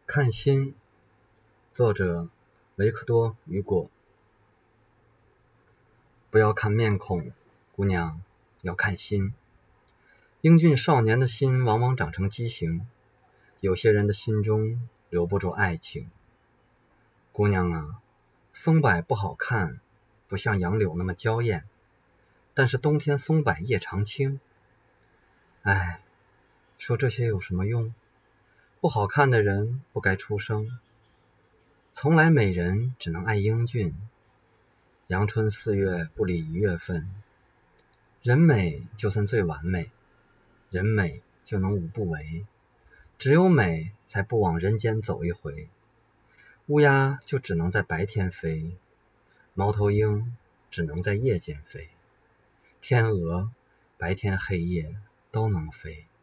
看心，作者维克多·雨果。不要看面孔，姑娘，要看心。英俊少年的心往往长成畸形，有些人的心中留不住爱情。姑娘啊，松柏不好看，不像杨柳那么娇艳，但是冬天松柏叶常青。唉，说这些有什么用？不好看的人不该出生。从来美人只能爱英俊，阳春4月不理1月份。人美就算最完美，人美就能无不为，只有美才不往人间走一回。乌鸦就只能在白天飞，猫头鹰只能在夜间飞，天鹅白天黑夜都能飞。